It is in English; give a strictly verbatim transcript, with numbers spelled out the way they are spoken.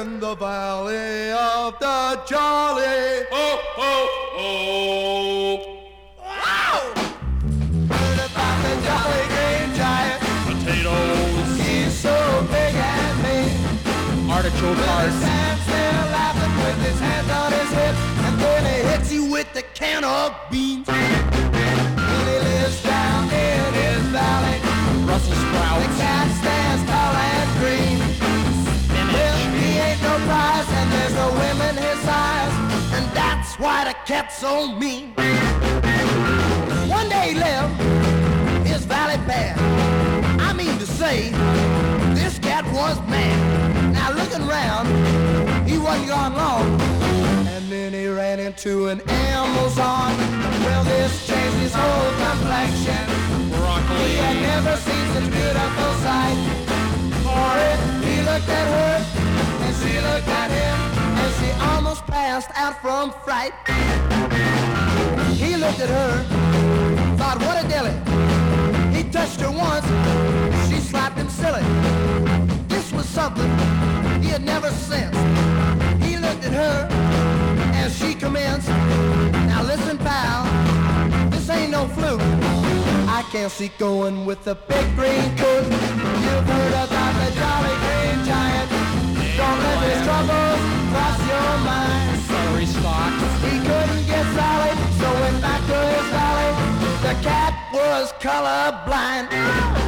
in the valley of the jolly. Ho, ho, ho. Wow! Heard about the jolly green giant. Potatoes. He's so big and mean. Artichoke With hearts. his hands still laughing, with his hands on his hips, and then he hits you with the can of beans. And he lives down in his valley. Brussels The sprouts. cat stands tall and green. Well, he ain't no prize, and there's no women his size, and that's why the cat's so mean. One day he left his valley bad. I mean to say, this cat was mad. Now looking round, he wasn't gone long, and then he ran into an Amazon. Well, this changed his whole complexion. Broccoli. He had never seen such beautiful sight. For it, he looked at her, and she looked at him, and she almost passed out from fright. He looked at her, thought, what a dilly. He touched her once, she slapped him silly. This was something he had never sensed. He looked at her, as she commenced. Now listen, pal, this ain't no fluke. I can't see going with the big green coat. You've heard about the jolly green giant. Don't let his troubles cross your mind. Celery stalk. He couldn't get Sally, so went back to his valley. The cat was colorblind.